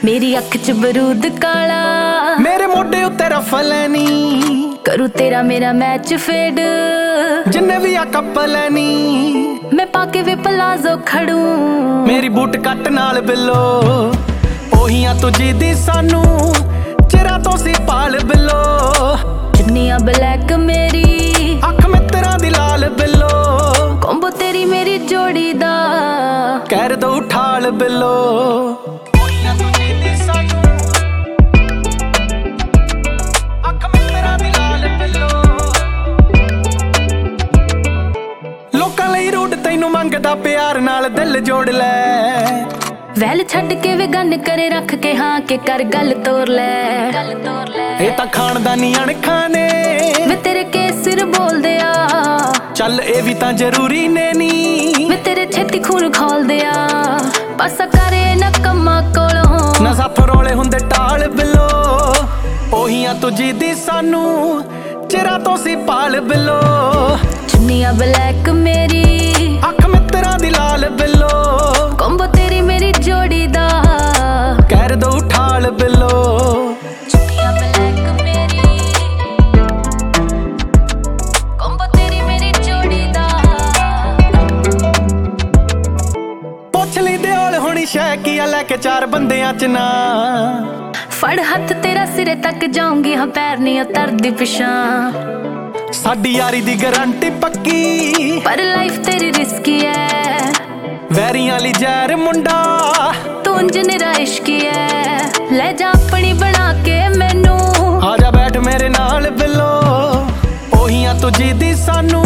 मेरी अख च बरूद काला, मेरे मोढे उत्ते रफल नी, करूँ तेरा मेरा मैच फेड, जिन्ने भी आ कपल नी, मैं पाके वे पलाजो खड़ू, मेरी बूट कट नाल बिलो, ओहिया तुझी दी सानू चिरा तो सी पाल बिलो, चुन्निया ब्लैक मेरी अख में तेरा दी लाल बिलो, कोम्बो तेरी मेरी जोड़ी दा कर दो उठाल बिलो। लोकां लई रूट तैनू मंगदा प्यार नाल दिल जोड़ लै, वैल छड़ के वे गन करे रख के हाँ के कर गल तोड़ ले, ये तां खानदानी अणखां ने वे तेरे के सिर बोल दिया, चल ए भी तां जरूरी ने नी, वे तेरे छेती खून खोल दिया, पासा करे न कम्मा कोलों, ना साथ रोले हुंदे टाल बिलो, ओहिया तुझी दी सानू चिरा तो सी पाल बिलो, चुन्निया ब्लैक मेरी अख में तेरा दी लाल बिलो, कोम्बो तेरी मेरी जोड़ी दा कर दो उठाल बिलो। चुन्निया ब्लैक मेरी कोम्बो तेरी मेरी जोड़ी दा, पुछ ली दे ओल हुणी शै किया लैके चार बंदियां च ना, फड़ हथ तेरा सिरे तक जाऊंगी हाँ पैर नहीं उतरदी पिछा, साडी यारी दी गारंटी पक्की पर लाइफ तेरी रिस्की है, वैरियां ली जहर मुंडा तू उंज निरा इश्की है, ले जा अपनी बना के मैनू, आजा बैठ मेरे नाल बिलो, ओहिया तुझी दी सानू